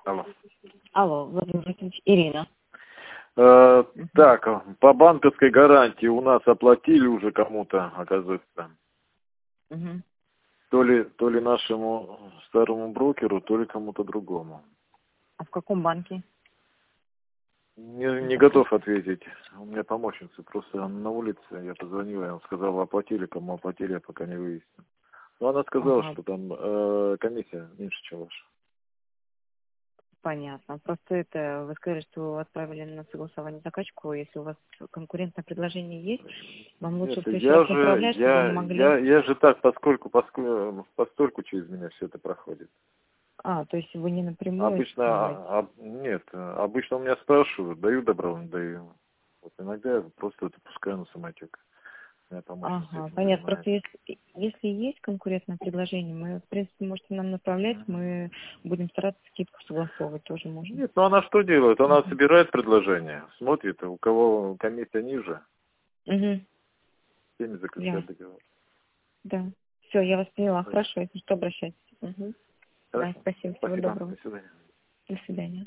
Алло. Алло, Владимир Владимирович, Ирина. Так, по банковской гарантии у нас оплатили уже кому-то, оказывается. Угу. То ли нашему старому брокеру, то ли кому-то другому. А в каком банке? Не готов ответить. У меня помощница просто на улице, я позвонил, я сказал, оплатили, кому оплатили, я пока не выяснил. Но она сказала, Ага, что там комиссия меньше, чем ваша. понятно. Просто это вы сказали, что отправили на согласование заказчику. Если у вас конкурентное предложение есть, вам лучше в Нет, следующий раз направлять, чтобы мы могли... я же так, постольку через меня все это проходит. А, то есть вы не напрямую снимаете? Обычно, нет, обычно у меня спрашивают, даю добровольно, даю. Вот иногда я просто это пускаю на самотек. У меня помощница Ага, этим понятно. Просто занимается. если есть конкурентное предложение, мы, в принципе, можете нам направлять, мы будем стараться скидку согласовывать, тоже можем. Нет, ну она что делает? Она Угу. собирает предложения, смотрит, у кого комиссия ниже, Угу. с теми заключает договор. Да. Все, я вас поняла. Хорошо. Хорошо, если что, обращайтесь. Угу. Да, Хорошо. спасибо. Всего Спасибо. доброго. До свидания. До свидания.